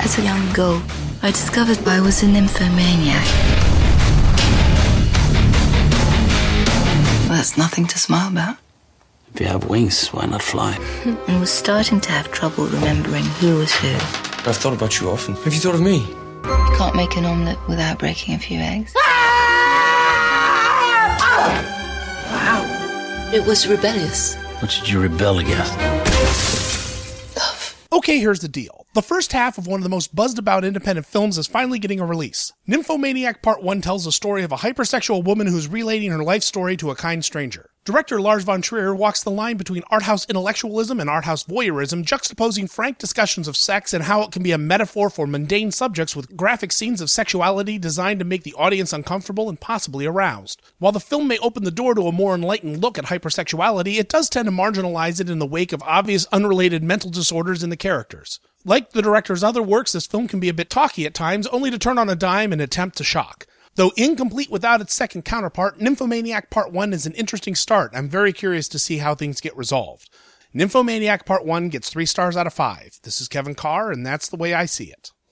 As a young girl, I discovered I was a nymphomaniac. Well, that's nothing to smile about. If you have wings, why not fly? And was starting to have trouble remembering who was who. I've thought about you often. Have you thought of me? You can't make an omelette without breaking a few eggs. Wow. It was rebellious. What did you rebel against? Love. Okay, here's the deal. The first half of one of the most buzzed about independent films is finally getting a release. Nymphomaniac Part 1 tells the story of a hypersexual woman who's relating her life story to a kind stranger. Director Lars von Trier walks the line between arthouse intellectualism and arthouse voyeurism, juxtaposing frank discussions of sex and how it can be a metaphor for mundane subjects with graphic scenes of sexuality designed to make the audience uncomfortable and possibly aroused. While the film may open the door to a more enlightened look at hypersexuality, it does tend to marginalize it in the wake of obvious unrelated mental disorders in the characters. Like the director's other works, this film can be a bit talky at times, only to turn on a dime and attempt to shock. Though incomplete without its second counterpart, Nymphomaniac Part 1 is an interesting start. I'm very curious to see how things get resolved. Nymphomaniac Part 1 gets 3 stars out of 5. This is Kevin Carr, and that's the way I see it.